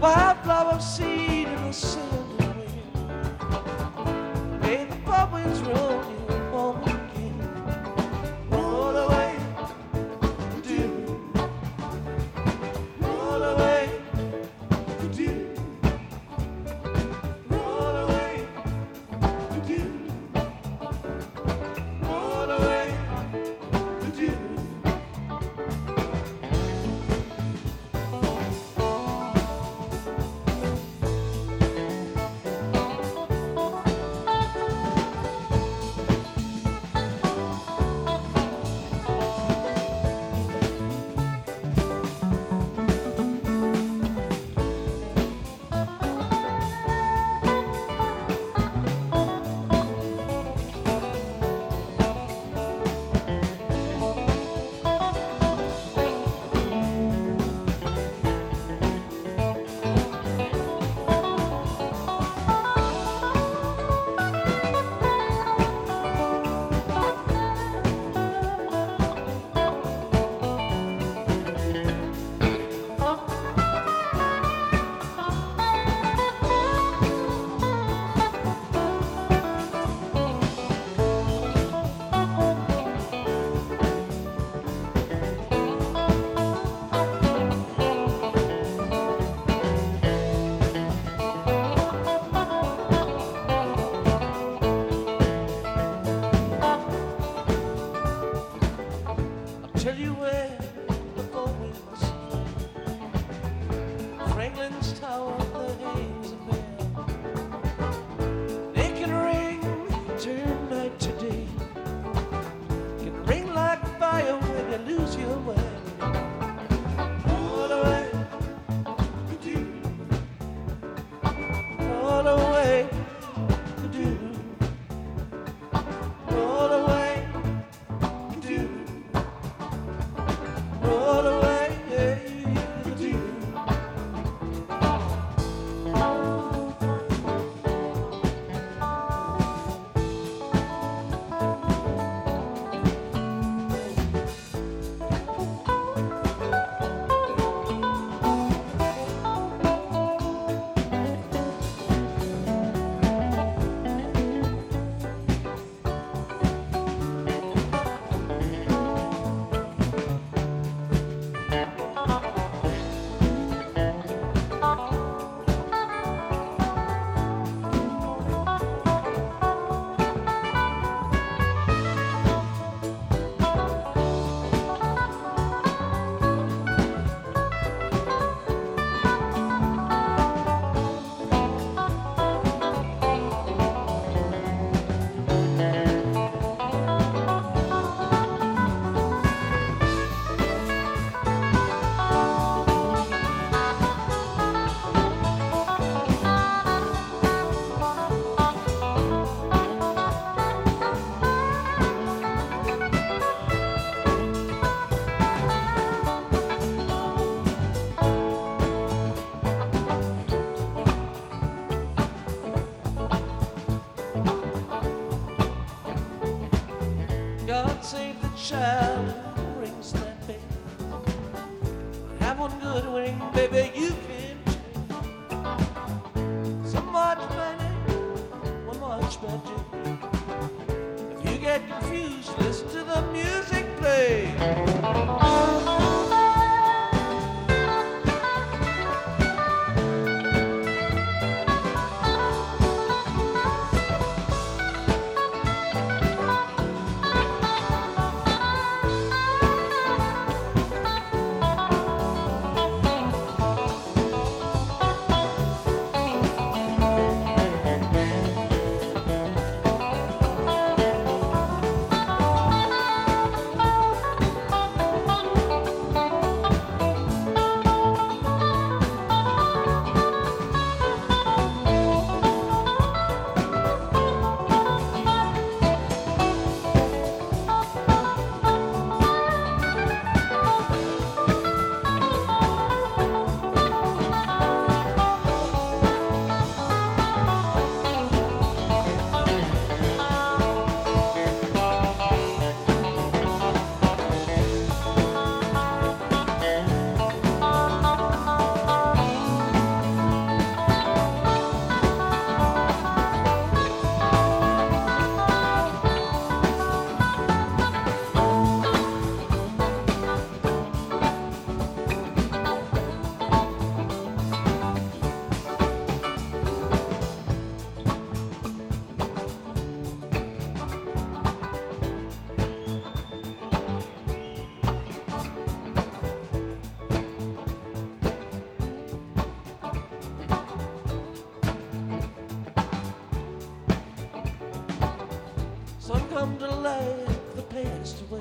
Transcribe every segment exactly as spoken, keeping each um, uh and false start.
wildflower seed in the sand and wind. May the bubbles roll you home again. Roll away, do. Roll away, do. Roll away, do. Roll away, do. Tell you where the going was. Franklin's Tower, the hangs of bell. They can ring, turn night to day. Can ring like fire when you lose your way. All away, do. All away, do. All away, do. Roll away, yeah, you do. God save the child who rings that bell. Have one good ring, baby, you can take. So much money, one much magic. If you get confused, listen to the music play.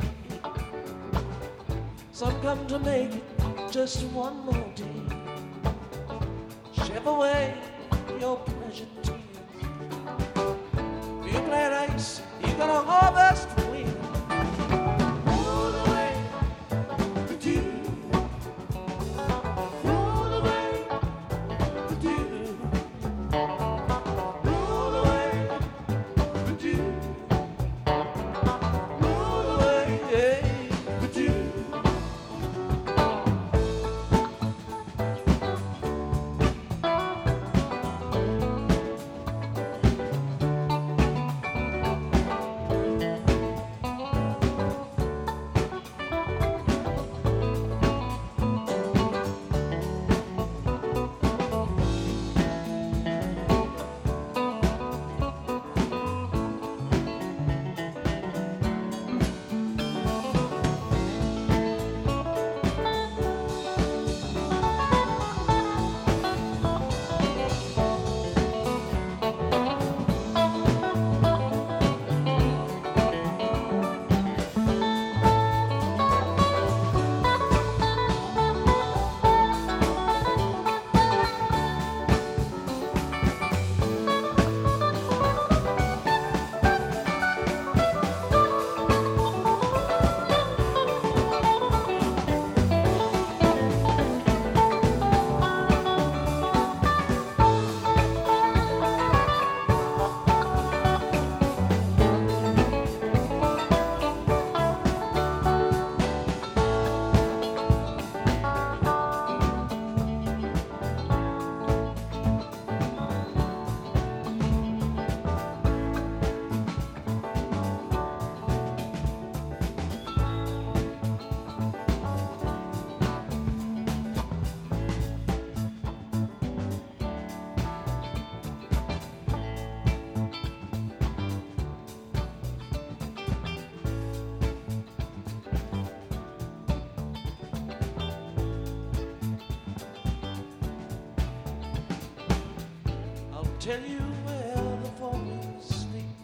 Some come to make it just one more day. Shove away your pleasure tears. You plant ice, you're gonna harvest wind. Roll away the dew. Roll away the dew. Roll away the dew. Roll away the dew. Tell you where the falling sleep,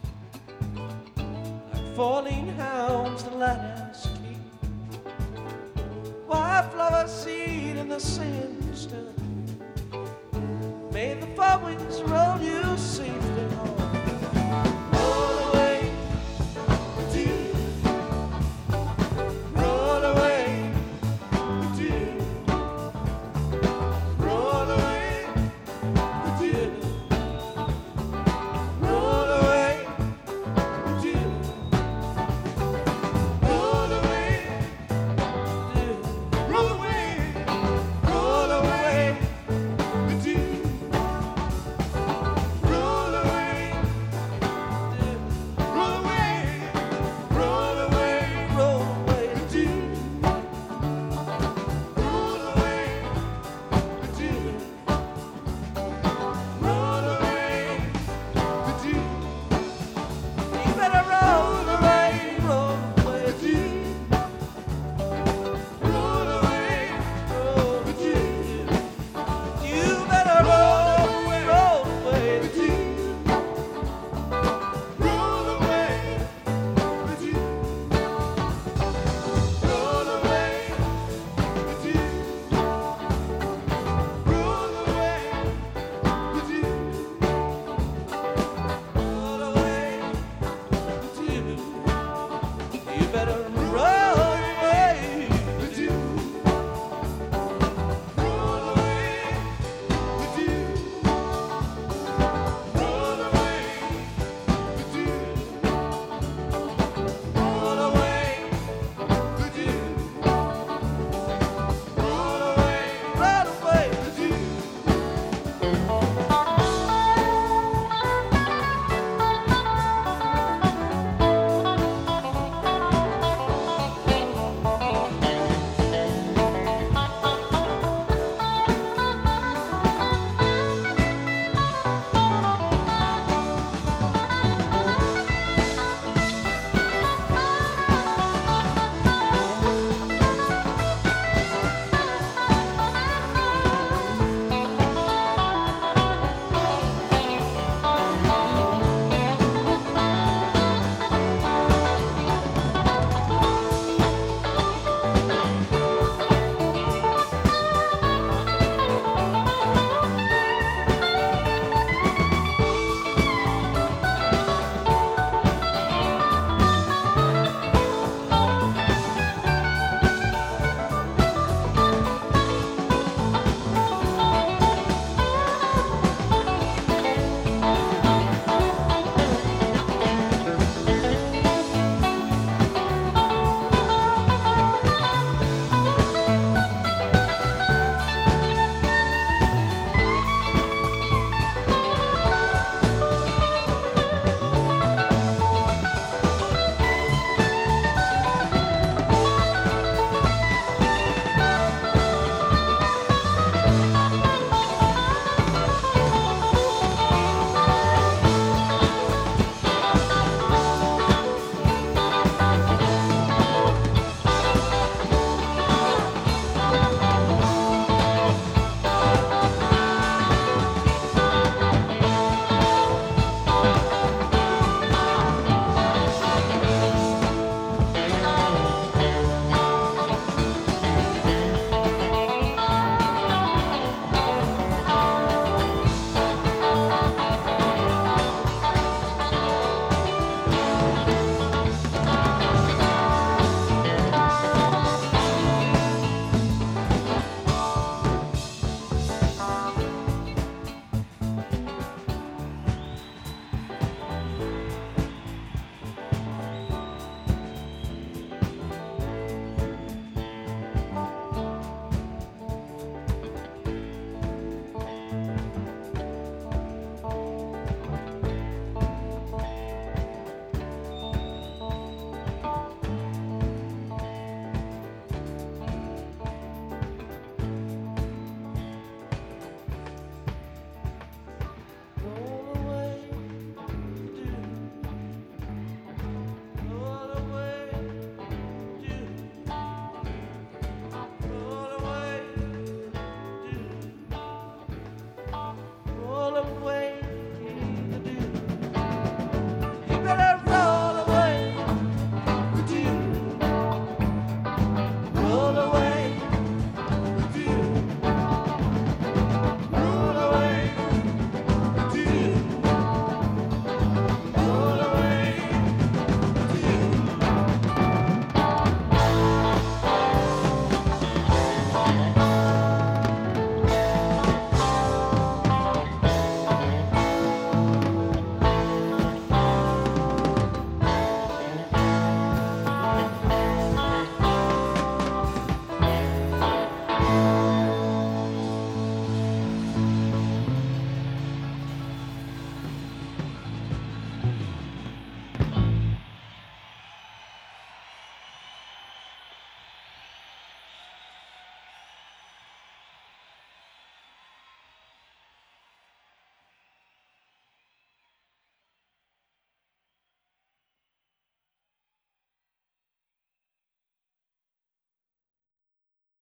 like falling hounds the lighthouse keep. Wildflower seed in the sand stir. May the fall winds roll